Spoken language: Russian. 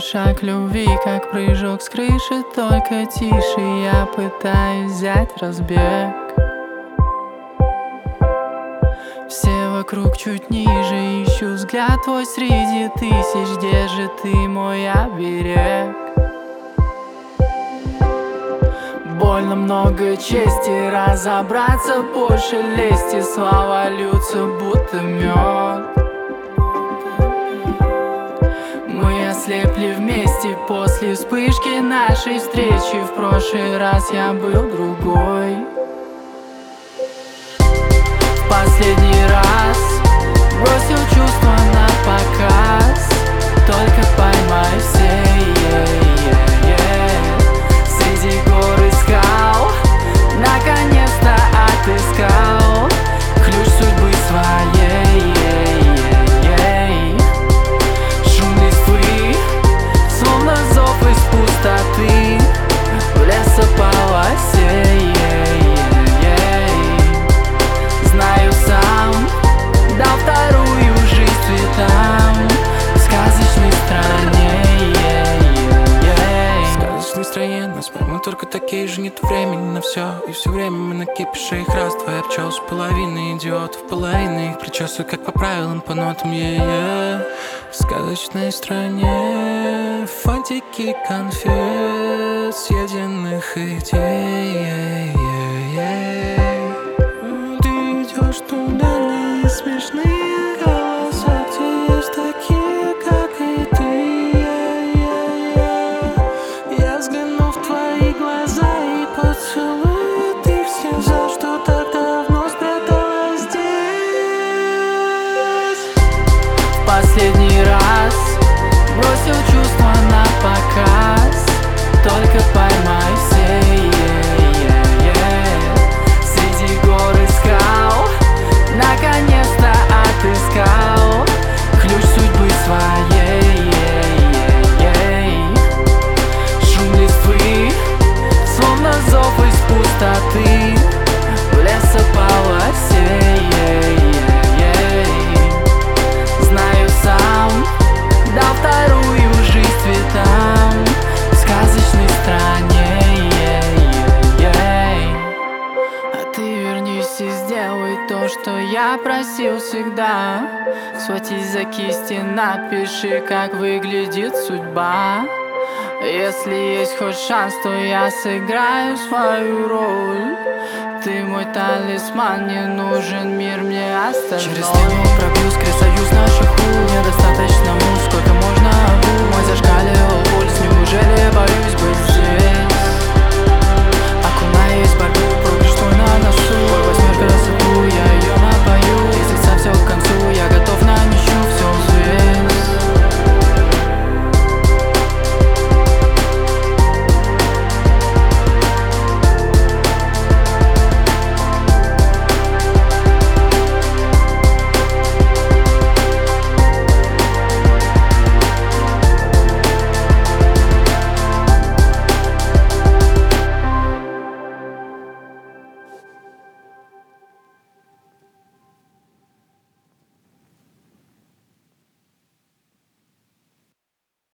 шаг любви, как прыжок с крыши, только тише. Я пытаюсь взять разбег. Все вокруг чуть ниже, ищу взгляд твой среди тысяч. Где же ты, мой оберег? Больно много чести, разобраться больше лести. Слова льются, будто мед. Мы ослепли вместе после вспышки нашей встречи. В прошлый раз я был другой. В последний раз бросил чувства на показ. Только поймай все, среди гор и скал. Наконец-то отыскал ключ судьбы своей. Шум листвы, словно зов из пустоты, в лесополосе. Знаю сам, дал вторую жизнь цветам в сказочной стране. В сказочной стране нас мы только такие же, нету времени на все. И все время мы на кипише их раз. Твоя пчелся половина идиотов, половина их причесывают как по правилам, по нотам. В сказочной стране фантики конфет, съеденных идей. Ты идешь туда, не смешные голоса, где есть такие, как и ты. Я взгляну в твои глаза и поцелую ты все, за что так давно спряталась здесь. В последний раз бросил чувства на показ. Только поймай все, среди гор и скал. Наконец-то отыскал ключ судьбы своей. Шум листвы, словно зов из пустоты, в лесополосе. Знаю сам, дал вторую жизнь цветам в сказочной стране. А ты вернись и сделай то, что я просил всегда. Схватись за кисти, напиши, как выглядит судьба. Если есть хоть шанс, то я сыграю свою роль. Ты мой талисман, не нужен мир мне остальной. Через стену пробью сквозь союз наших недостаточно муз, сколько можно. Мой зашкаливал пульс, неужели я боюсь?